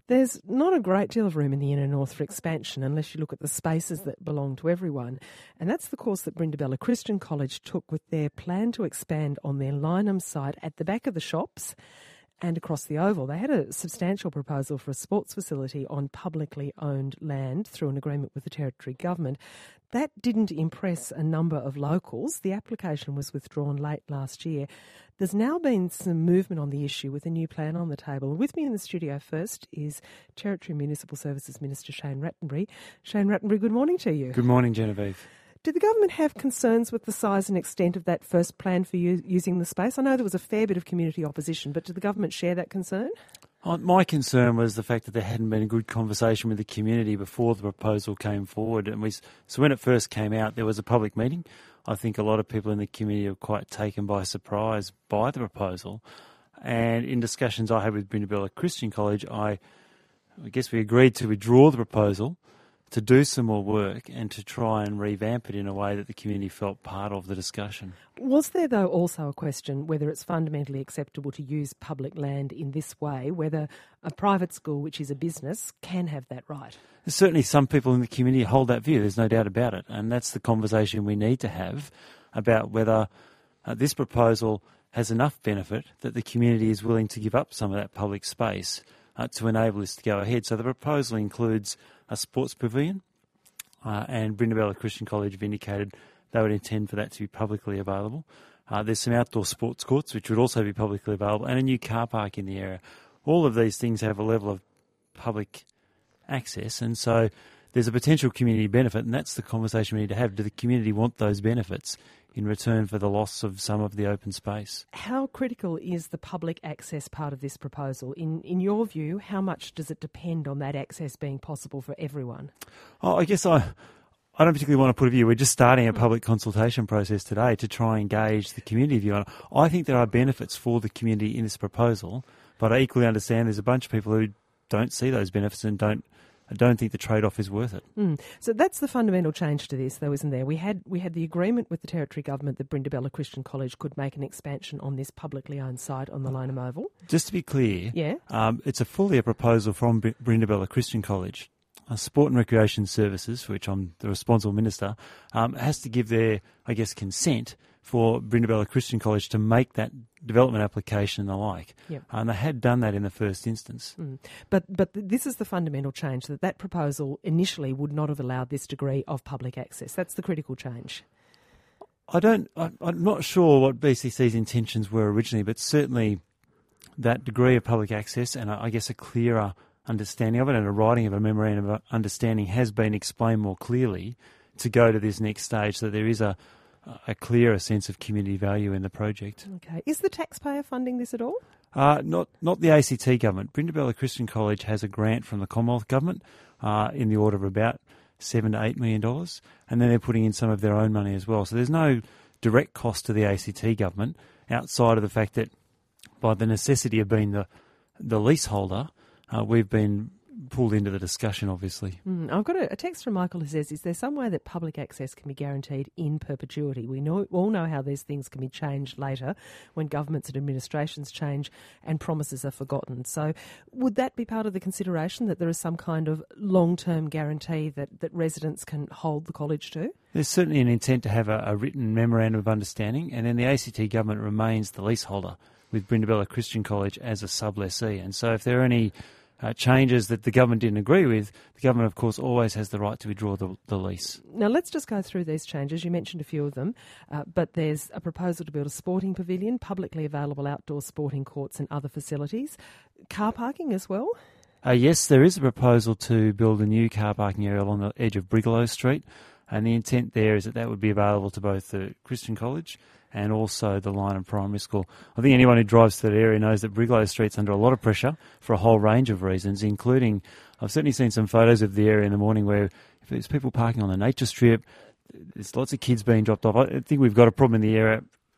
There's not a great deal of room in the inner north for expansion unless you look at the spaces that belong to everyone. And that's the course that Brindabella Christian College took with their plan to expand on their Lyneham site at the back of the shops and across the Oval. They had a substantial proposal for a sports facility on publicly owned land through an agreement with the Territory Government. That didn't impress a number of locals. The application was withdrawn late last year. There's now been some movement on the issue with a new plan on the table. With me in the studio first is Territory Municipal Services Minister Shane Rattenbury. Shane Rattenbury, good morning to you. Good morning, Genevieve. Did the government have concerns with the size and extent of that first plan for using the space? I know there was a fair bit of community opposition, but did the government share that concern? My concern was the fact that there hadn't been a good conversation with the community before the proposal came forward. So when it first came out, there was a public meeting. I think a lot of people in the community were quite taken by surprise by the proposal. And in discussions I had with Brindabella Christian College, I guess we agreed to withdraw the proposal, to do some more work and to try and revamp it in a way that the community felt part of the discussion. Was there, though, also a question whether it's fundamentally acceptable to use public land in this way, whether a private school, which is a business, can have that right? There's certainly some people in the community hold that view, there's no doubt about it, and that's the conversation we need to have about whether this proposal has enough benefit that the community is willing to give up some of that public space to enable this to go ahead. So the proposal includes a sports pavilion, and Brindabella Christian College have indicated they would intend for that to be publicly available. There's some outdoor sports courts which would also be publicly available, and a new car park in the area. All of these things have a level of public access, and so there's a potential community benefit, and that's the conversation we need to have. Do the community want those benefits in return for the loss of some of the open space? How critical is the public access part of this proposal? In your view, how much does it depend on that access being possible for everyone? I guess I don't particularly want to put a view. We're just starting a public consultation process today to try and engage the community view on it. I think there are benefits for the community in this proposal, but I equally understand there's a bunch of people who don't see those benefits and I don't think the trade-off is worth it. So that's the fundamental change to this, though, isn't there? We had the agreement with the Territory Government that Brindabella Christian College could make an expansion on this publicly owned site on the Lyneham Oval. Just to be clear, it's a proposal from Brindabella Christian College. Sport and Recreation Services, for which I'm the responsible minister, has to give their, consent for Brindabella Christian College to make that development application and the like. Yep. And they had done that in the first instance. But this is the fundamental change, that proposal initially would not have allowed this degree of public access. That's the critical change. I'm not sure what BCC's intentions were originally, but certainly that degree of public access and a clearer understanding of it and a writing of a memorandum of understanding has been explained more clearly to go to this next stage, so there is a clearer sense of community value in the project. Okay. Is the taxpayer funding this at all? Not the ACT government. Brindabella Christian College has a grant from the Commonwealth government in the order of about $7 to $8 million, and then they're putting in some of their own money as well. So there's no direct cost to the ACT government outside of the fact that by the necessity of being the leaseholder, we've been pulled into the discussion, obviously. I've got a text from Michael who says, is there some way that public access can be guaranteed in perpetuity? We all know how these things can be changed later when governments and administrations change and promises are forgotten. So would that be part of the consideration, that there is some kind of long-term guarantee that residents can hold the college to? There's certainly an intent to have a written memorandum of understanding, and then the ACT government remains the leaseholder with Brindabella Christian College as a sub-lessee. And so if there are any changes that the government didn't agree with, the government, of course, always has the right to withdraw the lease. Now, let's just go through these changes. You mentioned a few of them, but there's a proposal to build a sporting pavilion, publicly available outdoor sporting courts and other facilities, car parking as well. Yes, there is a proposal to build a new car parking area along the edge of Brigalow Street, and the intent there is that would be available to both the Christian College and also the Lyneham Primary School. I think anyone who drives to that area knows that Brigalow Street's under a lot of pressure for a whole range of reasons, including, I've certainly seen some photos of the area in the morning where if there's people parking on the nature strip, there's lots of kids being dropped off. I think we've got a problem in the area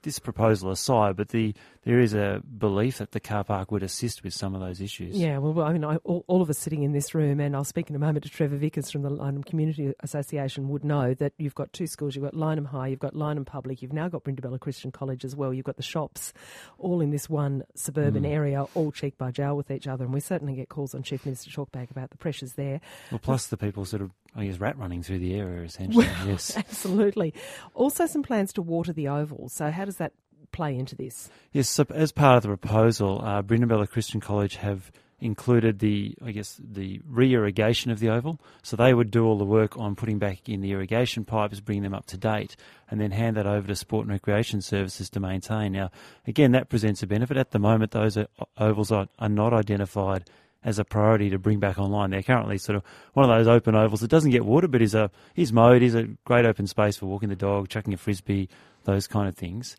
this proposal aside, but there is a belief that the car park would assist with some of those issues. Yeah, well, I mean, all of us sitting in this room, and I'll speak in a moment to Trevor Vickers from the Lyneham Community Association, would know that you've got two schools. You've got Lyneham High, you've got Lyneham Public, you've now got Brindabella Christian College as well. You've got the shops all in this one suburban area, all cheek by jowl with each other, and we certainly get calls on Chief Minister Chalkbag about the pressures there. Well, plus the people sort of, rat running through the area, essentially. Well, yes, absolutely. Also some plans to water the oval. So how does that play into this? Yes, so as part of the proposal, Brindabella Christian College have included the re-irrigation of the oval. So they would do all the work on putting back in the irrigation pipes, bring them up to date, and then hand that over to Sport and Recreation Services to maintain. Now, again, that presents a benefit. At the moment, those ovals are not identified as a priority to bring back online. They're currently sort of one of those open ovals that doesn't get water, but is mowed, is a great open space for walking the dog, chucking a frisbee, those kind of things.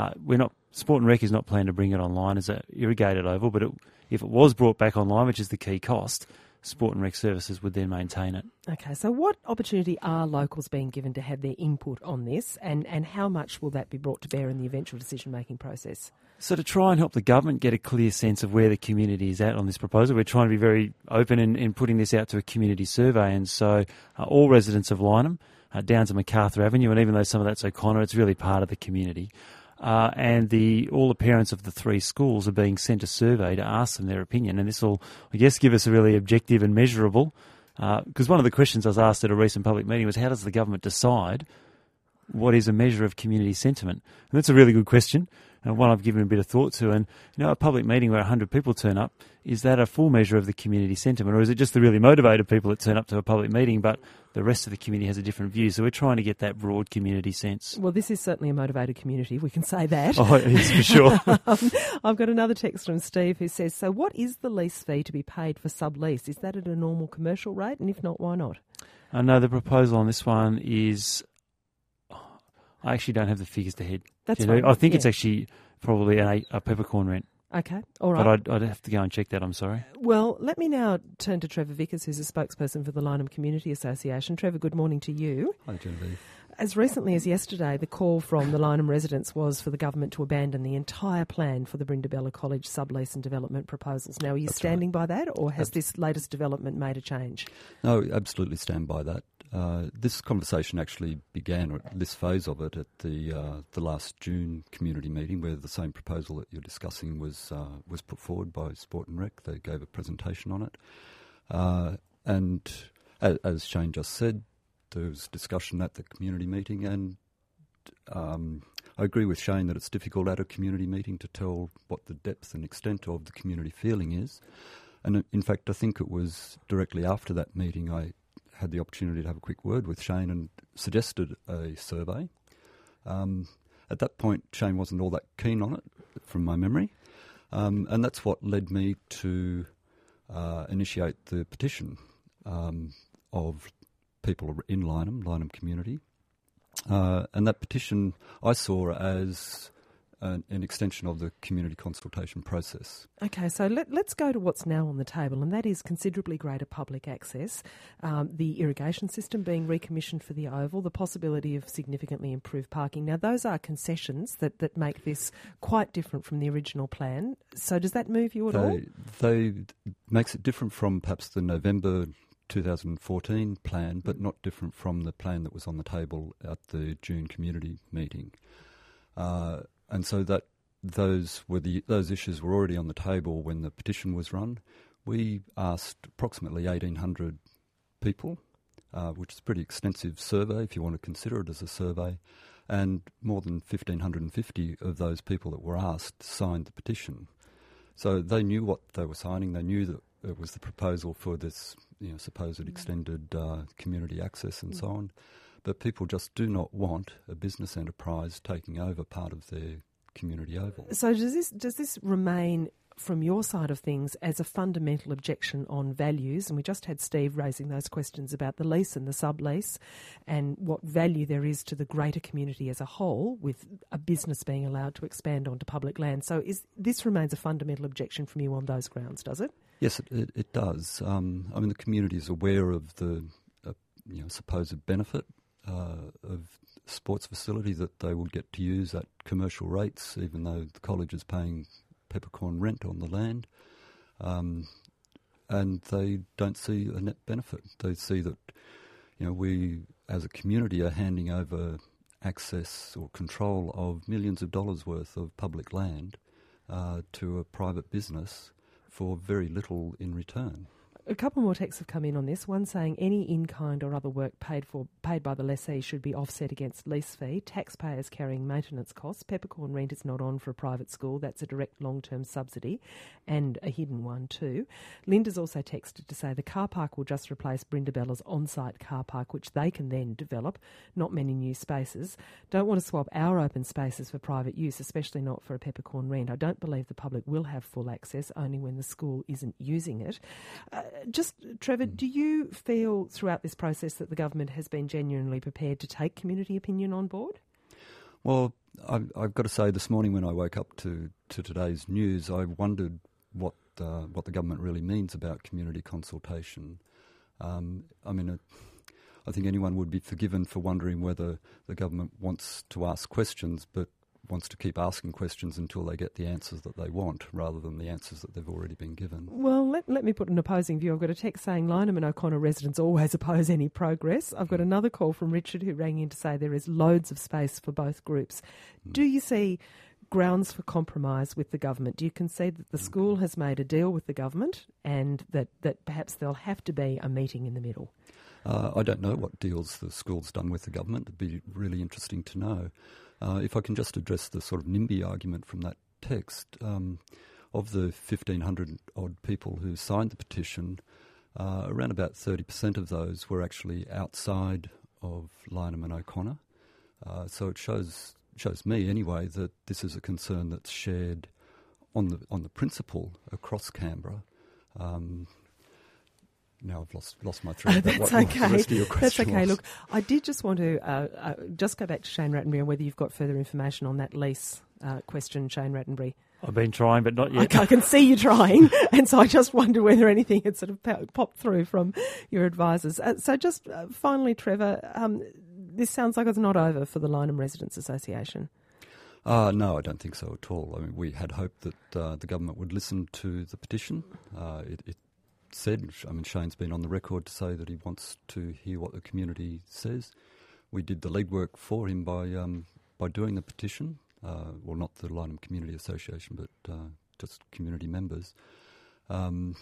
Sport and Rec is not planning to bring it online as an irrigated oval, but if it was brought back online, which is the key cost, Sport and Rec Services would then maintain it. Okay, so what opportunity are locals being given to have their input on this, and how much will that be brought to bear in the eventual decision-making process? So to try and help the government get a clear sense of where the community is at on this proposal, we're trying to be very open in putting this out to a community survey. And so all residents of Lyneham, down to MacArthur Avenue, and even though some of that's O'Connor, it's really part of the community. And all the parents of the three schools are being sent a survey to ask them their opinion. And this will, I guess, give us a really objective and measurable, because one of the questions I was asked at a recent public meeting was, how does the government decide what is a measure of community sentiment? And that's a really good question, and one I've given a bit of thought to. And, a public meeting where 100 people turn up, is that a full measure of the community sentiment, or is it just the really motivated people that turn up to a public meeting, but the rest of the community has a different view? So we're trying to get that broad community sense. Well, this is certainly a motivated community, we can say that. Oh, yes, for sure. I've got another text from Steve who says, so what is the lease fee to be paid for sublease? Is that at a normal commercial rate? And if not, why not? No, the proposal on this one is, I actually don't have the figures to head. That's right. I think it's actually probably a peppercorn rent. Okay, all right. But I'd have to go and check that, I'm sorry. Well, let me now turn to Trevor Vickers, who's a spokesperson for the Lyneham Community Association. Trevor, good morning to you. Hi, Genevieve. As recently as yesterday, the call from the Lyneham residents was for the government to abandon the entire plan for the Brindabella College sublease and development proposals. Now, are you standing by that, or has this latest development made a change? No, absolutely stand by that. This conversation actually began, or this phase of it, at the last June community meeting, where the same proposal that you're discussing was put forward by Sport and Rec. They gave a presentation on it, and as Shane just said, there was discussion at the community meeting, and I agree with Shane that it's difficult at a community meeting to tell what the depth and extent of the community feeling is. And in fact, I think it was directly after that meeting I had the opportunity to have a quick word with Shane and suggested a survey. At that point, Shane wasn't all that keen on it, from my memory, and that's what led me to initiate the petition of people in Lyneham community. And that petition I saw as an extension of the community consultation process. Okay, so let's go to what's now on the table, and that is considerably greater public access, the irrigation system being recommissioned for the oval, the possibility of significantly improved parking. Now, those are concessions that make this quite different from the original plan. So does that move you at all? They makes it different from perhaps the November 2014 plan, but not different from the plan that was on the table at the June community meeting. And so that those issues were already on the table when the petition was run. We asked approximately 1,800 people, which is a pretty extensive survey if you want to consider it as a survey, and more than 1,550 of those people that were asked signed the petition. So they knew what they were signing. They knew that it was the proposal for this supposed extended community access and so on. But people just do not want a business enterprise taking over part of their community oval. So does this remain, from your side of things, as a fundamental objection on values? And we just had Steve raising those questions about the lease and the sublease and what value there is to the greater community as a whole with a business being allowed to expand onto public land. So this remains a fundamental objection from you on those grounds, does it? Yes, it does. The community is aware of the supposed benefit of sports facility that they would get to use at commercial rates, even though the college is paying peppercorn rent on the land. And they don't see a net benefit. They see that, we as a community are handing over access or control of millions of dollars worth of public land to a private business for very little in return. A couple more texts have come in on this. One saying any in-kind or other work paid by the lessee should be offset against lease fee. Taxpayers carrying maintenance costs. Peppercorn rent is not on for a private school. That's a direct long-term subsidy and a hidden one too. Linda's also texted to say the car park will just replace Brindabella's on-site car park, which they can then develop. Not many new spaces. Don't want to swap our open spaces for private use, especially not for a peppercorn rent. I don't believe the public will have full access, only when the school isn't using it. Just, Trevor, do you feel throughout this process that the government has been genuinely prepared to take community opinion on board? Well, I've got to say, this morning when I woke up to today's news, I wondered what the government really means about community consultation. I think anyone would be forgiven for wondering whether the government wants to ask questions, but wants to keep asking questions until they get the answers that they want, rather than the answers that they've already been given. Well, let me put an opposing view. I've got a text saying Lyneham and O'Connor residents always oppose any progress. I've got another call from Richard who rang in to say there is loads of space for both groups. Do you see grounds for compromise with the government? Do you concede that the school has made a deal with the government and that perhaps there'll have to be a meeting in the middle? I don't know what deals the school's done with the government. It'd be really interesting to know. If I can just address the sort of NIMBY argument from that text, of the 1,500-odd people who signed the petition, around about 30% of those were actually outside of Lyneham and O'Connor. So it shows me, anyway, that this is a concern that's shared on the principle across Canberra. Now I've lost my thread. That's okay. The rest of your That's okay. was. Look, I did just want to just go back to Shane Rattenbury and whether you've got further information on that lease question, Shane Rattenbury. I've been trying, but not yet. I can see you trying, and so I just wonder whether anything had sort of popped through from your advisors. So just finally, Trevor, this sounds like it's not over for the Lyneham Residents Association. No, I don't think so at all. I mean, we had hoped that the government would listen to the petition. It said, Shane's been on the record to say that he wants to hear what the community says. We did the legwork for him by doing the petition. Well, not the Lyneham Community Association, but just community members. And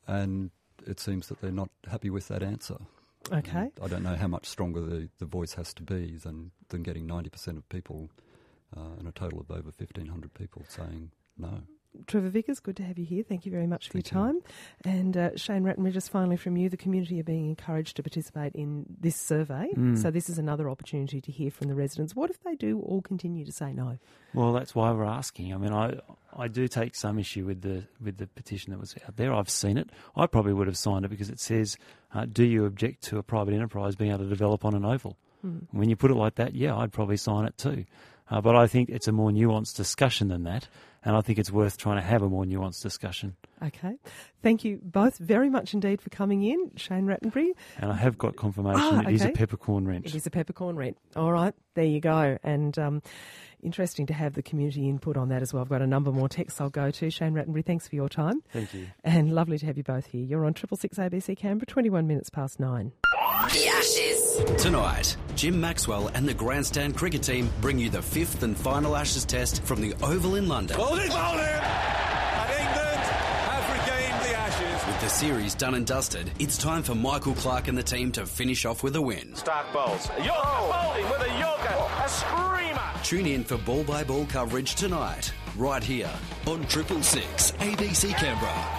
it seems that they're not happy with that answer. Okay. And I don't know how much stronger the voice has to be than getting 90% of people and a total of over 1,500 people saying no. Trevor Vickers, good to have you here. Thank you very much for your time. And Shane Rattenbury, just finally from you, the community are being encouraged to participate in this survey. So this is another opportunity to hear from the residents. What if they do all continue to say no? Well, that's why we're asking. I mean, I do take some issue with the petition that was out there. I've seen it. I probably would have signed it because it says, do you object to a private enterprise being able to develop on an oval? When you put it like that, yeah, I'd probably sign it too. But I think it's a more nuanced discussion than that, and I think it's worth trying to have a more nuanced discussion. Okay. Thank you both very much indeed for coming in, Shane Rattenbury. And I have got confirmation it is a peppercorn rent. It is a peppercorn rent. All right, there you go. And interesting to have the community input on that as well. I've got a number more texts I'll go to. Shane Rattenbury, thanks for your time. Thank you. And lovely to have you both here. You're on 666 ABC Canberra, 21 minutes past 9. The Ashes. Tonight, Jim Maxwell and the Grandstand cricket team bring you the 5th and final Ashes test from the Oval in London. Bowled it, and England have regained the Ashes. With the series done and dusted, it's time for Michael Clarke and the team to finish off with a win. Stark bowls. A yorker bowling with a yorker. A screamer. Tune in for ball-by-ball coverage tonight, right here on 666 ABC Canberra.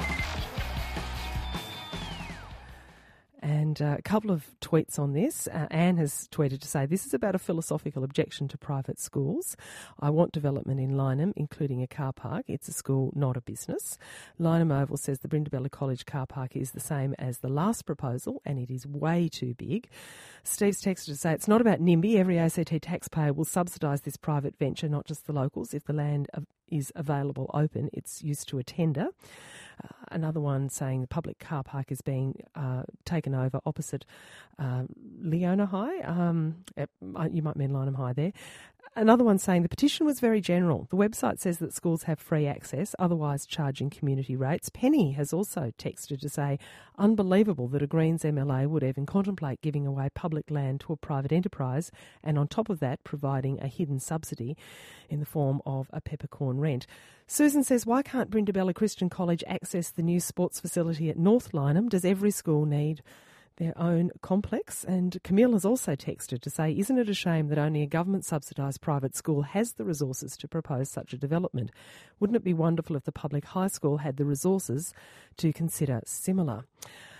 And a couple of tweets on this. Anne has tweeted to say, this is about a philosophical objection to private schools. I want development in Lyneham, including a car park. It's a school, not a business. Lyneham Oval says the Brindabella College car park is the same as the last proposal and it is way too big. Steve's texted to say, it's not about NIMBY. Every ACT taxpayer will subsidise this private venture, not just the locals. If the land is available open, it's used to a tender. Another one saying the public car park is being taken over opposite Leona High. You might mean Lyneham High there. Another one saying the petition was very general. The website says that schools have free access, otherwise charging community rates. Penny has also texted to say, unbelievable that a Greens MLA would even contemplate giving away public land to a private enterprise and on top of that providing a hidden subsidy in the form of a peppercorn rent. Susan says, why can't Brindabella Christian College access the new sports facility at North Lyneham? Does every school need their own complex? And Camille has also texted to say, isn't it a shame that only a government subsidised private school has the resources to propose such a development? Wouldn't it be wonderful if the public high school had the resources to consider similar?